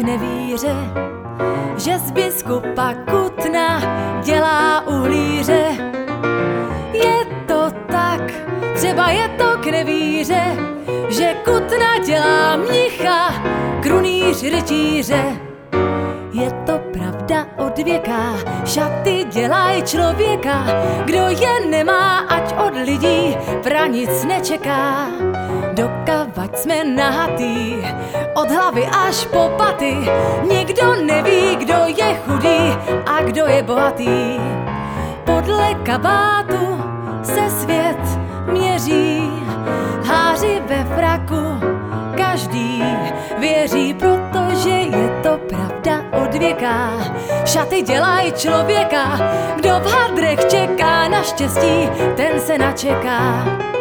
nevíře, že z biskupa Kutna dělá uhlíře. Je to tak, třeba je to k nevíře, že Kutna dělá mnicha, krunýř rytíře. Je to pravda od věka, šaty dělají člověka, kdo je nemá, ať od lidí pranic nečeká. Dokavať jsme nahatý, od hlavy až po paty, nikdo neví, kdo je chudý a kdo je bohatý. Podle kabátu se svět měří, háři ve fraku každý věří, protože je to pravda od věka. Šaty dělají člověka, kdo v hadrech čeká na štěstí, ten se načeká.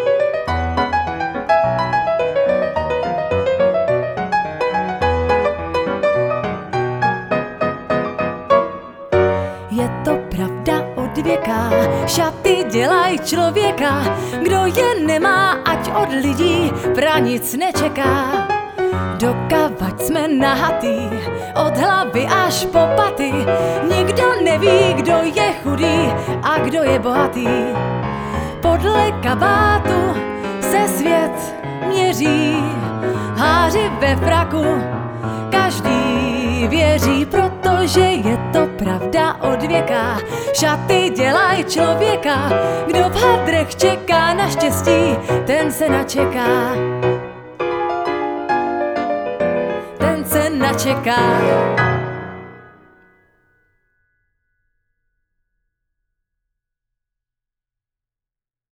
Je to pravda od věka, šaty dělají člověka, kdo je nemá, ať od lidí pranic nečeká. Dokavať jsme nahatý, od hlavy až po paty, nikdo neví, kdo je chudý a kdo je bohatý. Podle kabátu se svět měří, háři ve fraku každý věří, protože je to pravda od věka. Šaty dělají člověka, kdo v hadrech čeká na štěstí, ten se načeká. Ten se načeká.